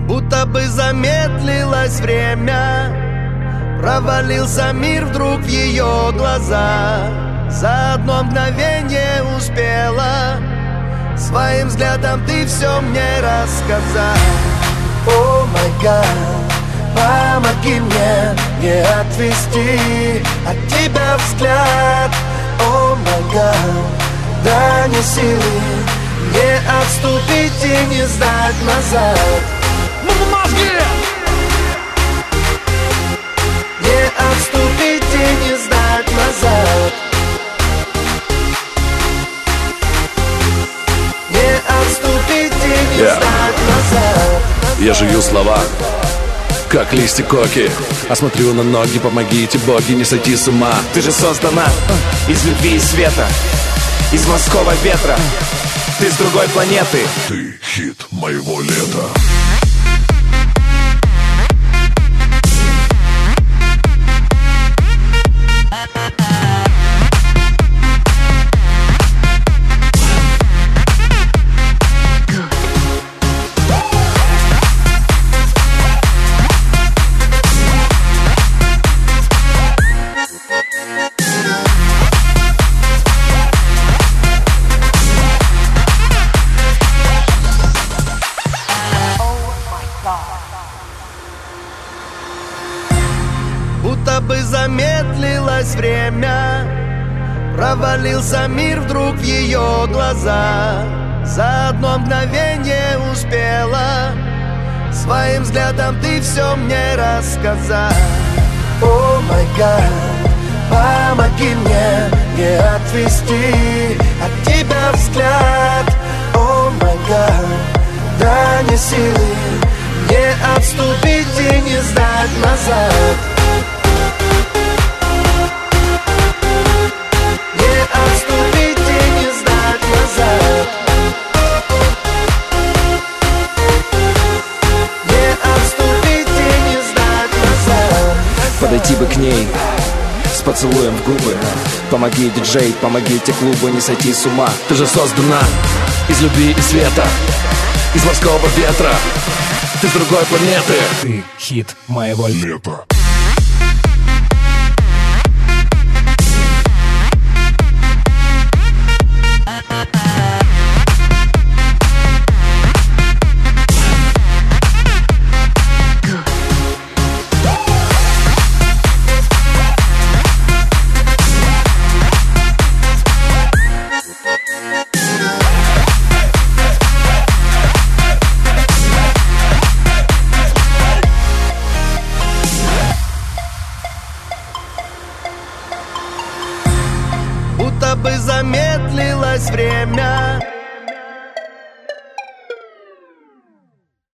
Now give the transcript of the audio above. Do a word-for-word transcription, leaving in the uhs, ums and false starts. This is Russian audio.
будто бы замедлилось время. Провалился мир вдруг в ее глаза. За одно мгновение успела своим взглядом ты все мне рассказать. О май гад, помоги мне не отвести от тебя взгляд. О май гад, дай мне силы не отступить и не сдать назад. Мозги! Не отступить и не сдать назад. Не отступить и не Yeah. сдать назад. Я жую слова, как листья коки, а смотрю на ноги, помогите, боги, не сойти с ума. Ты же создана из любви и света, из морского ветра. Ты с другой планеты. Ты хит моего лета. Будто бы замедлилось время. Провалился мир вдруг в ее глаза. За одно мгновение успела своим взглядом ты все мне рассказать. О май гад, помоги мне не отвести от тебя взгляд. О май гад, дай мне силы не отступить и не сдать назад. Не отступить и не сдать назад. Не отступить и не сдать назад. Подойти бы к ней с поцелуем в губы. Помоги, диджей, помогите клубу не сойти с ума. Ты же создана из любви и света, из морского ветра. Ты с другой планеты. Ты хит моего Лето. Будто бы замедлилось время.